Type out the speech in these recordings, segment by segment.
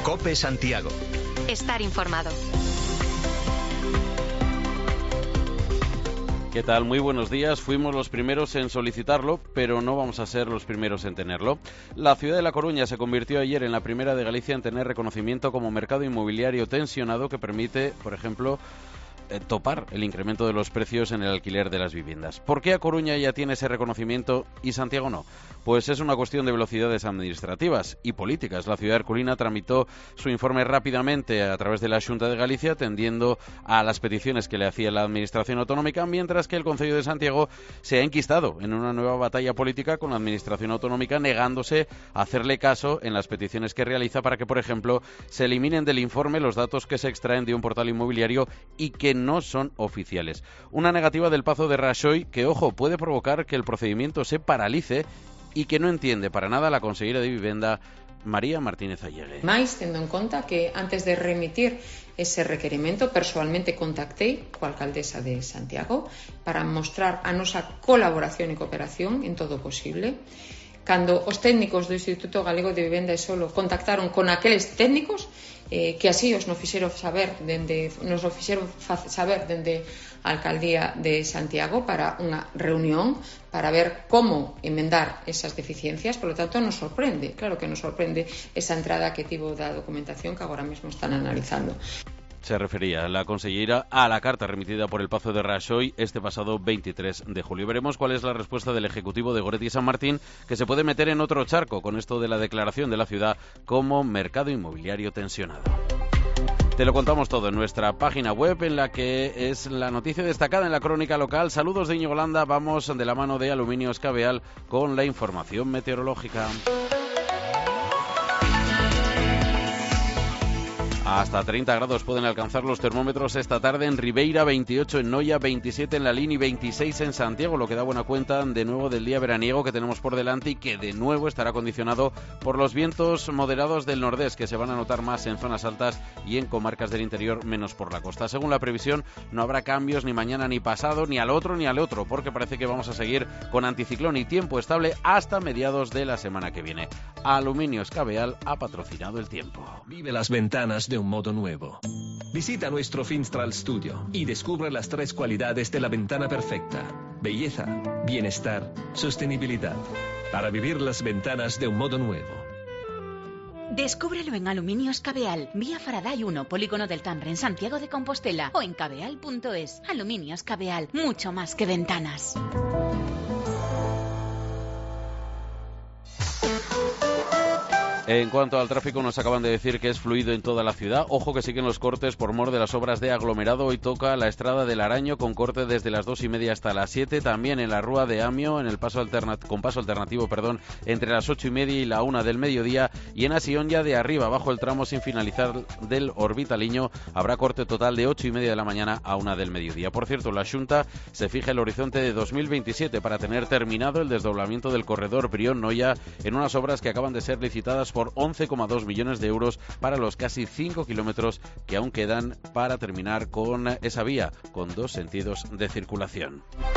COPE Santiago. Estar informado. ¿Qué tal? Muy buenos días. Fuimos los primeros en solicitarlo, pero no vamos a ser los primeros en tenerlo. La ciudad de La Coruña se convirtió ayer en la primera de Galicia en tener reconocimiento como mercado inmobiliario tensionado que permite, por ejemplo, topar el incremento de los precios en el alquiler de las viviendas. ¿Por qué A Coruña ya tiene ese reconocimiento y Santiago no? Pues es una cuestión de velocidades administrativas y políticas. La ciudad herculina tramitó su informe rápidamente a través de la Xunta de Galicia, atendiendo a las peticiones que le hacía la administración autonómica, mientras que el Concello de Santiago se ha enquistado en una nueva batalla política con la administración autonómica, negándose a hacerle caso en las peticiones que realiza para que, por ejemplo, se eliminen del informe los datos que se extraen de un portal inmobiliario y que no son oficiales. Una negativa del Pazo de Raxoi que, ojo, puede provocar que el procedimiento se paralice y que no entiende para nada la consellera de Vivenda, María Martínez Allegue. Mais, tendo en conta que antes de remitir ese requerimento, persoalmente contactei coa alcaldesa de Santiago para mostrar a nosa colaboración e cooperación en todo o posible. Cando os técnicos do Instituto Galego de Vivenda e Solo contactaron con aqueles técnicos que así nos fixeron saber dende a Alcaldía de Santiago para unha reunión para ver como emendar esas deficiencias. Por lo tanto, nos sorprende, claro que nos sorprende esa entrada que tivo da documentación que agora mesmo están analizando. Se refería la consellera a la carta remitida por el Pazo de Raxoi este pasado 23 de julio. Veremos cuál es la respuesta del Ejecutivo de Goretti y San Martín, que se puede meter en otro charco con esto de la declaración de la ciudad como mercado inmobiliario tensionado. Te lo contamos todo en nuestra página web, en la que es la noticia destacada en la crónica local. Saludos de Íñigo Holanda, vamos de la mano de Aluminios Cabeal con la información meteorológica. Hasta 30 grados pueden alcanzar los termómetros esta tarde en Ribeira, 28 en Noia, 27 en Lalín y 26 en Santiago, lo que da buena cuenta de nuevo del día veraniego que tenemos por delante y que de nuevo estará condicionado por los vientos moderados del nordés, que se van a notar más en zonas altas y en comarcas del interior, menos por la costa. Según la previsión, no habrá cambios ni mañana ni pasado, ni al otro, porque parece que vamos a seguir con anticiclón y tiempo estable hasta mediados de la semana que viene. Aluminios Cabeal ha patrocinado el tiempo. Vive las ventanas de un modo nuevo. Visita nuestro Finstral Studio y descubre las 3 cualidades de la ventana perfecta: belleza, bienestar, sostenibilidad. Para vivir las ventanas de un modo nuevo. Descúbrelo en Aluminios Cabeal, vía Faraday 1, Polígono del Tambre, en Santiago de Compostela, o en cabeal.es. Aluminios Cabeal, mucho más que ventanas. En cuanto al tráfico, nos acaban de decir que es fluido en toda la ciudad. Ojo que siguen los cortes por mor de las obras de aglomerado. Hoy toca la Estrada del Araño con corte desde las 2:30 hasta las 7. También en la Rúa de Amio, en el paso alternativo, entre las 8:30 y la 1 del mediodía. Y en Asionlla de arriba, bajo el tramo sin finalizar del Orbitaliño, habrá corte total de 8:30 de la mañana a 1 del mediodía. Por cierto, la Xunta se fija el horizonte de 2027 para tener terminado el desdoblamiento del corredor Brión-Noia en unas obras que acaban de ser licitadas por 11,2 millones de euros para los casi 5 kilómetros que aún quedan para terminar con esa vía, con 2 sentidos de circulación.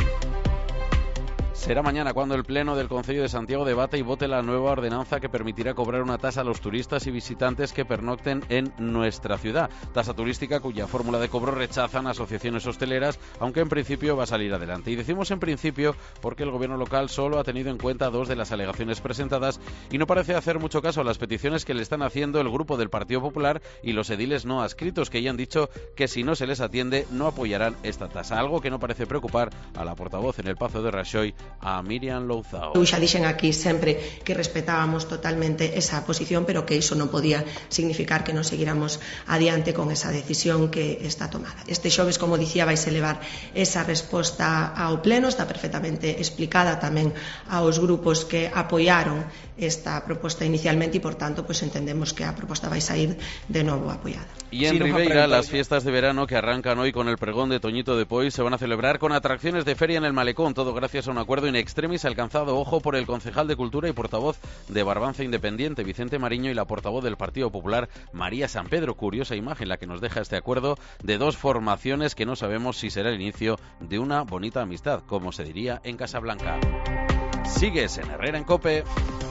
Será mañana cuando el Pleno del Concello de Santiago debate y vote la nueva ordenanza que permitirá cobrar una tasa a los turistas y visitantes que pernocten en nuestra ciudad. Tasa turística cuya fórmula de cobro rechazan asociaciones hosteleras, aunque en principio va a salir adelante. Y decimos en principio porque el gobierno local solo ha tenido en cuenta 2 de las alegaciones presentadas y no parece hacer mucho caso a las peticiones que le están haciendo el grupo del Partido Popular y los ediles no adscritos, que ya han dicho que si no se les atiende no apoyarán esta tasa, algo que no parece preocupar a la portavoz en el Pazo de Raxoi, a Miriam Louzao. Xa dixen aquí sempre que respetábamos totalmente esa posición, pero que iso non podía significar que non seguíramos adiante con esa decisión que está tomada. Este xoves, como dicía, vais elevar esa resposta ao Pleno, está perfectamente explicada tamén aos grupos que apoiaron esta proposta inicialmente y por tanto pues entendemos que a proposta vai sair de novo apoiada. Y en Ribeira, las fiestas de verano que arrancan hoy con el pregón de Toñito de Poy se van a celebrar con atracciones de feria en el Malecón, todo gracias a un acuerdo in extremis alcanzado, ojo, por el concejal de Cultura y portavoz de Barbanza Independiente, Vicente Mariño, y la portavoz del Partido Popular, María San Pedro. Curiosa imagen la que nos deja este acuerdo de 2 formaciones que no sabemos si será el inicio de una bonita amistad, como se diría en Casablanca. Sigues en Herrera en COPE.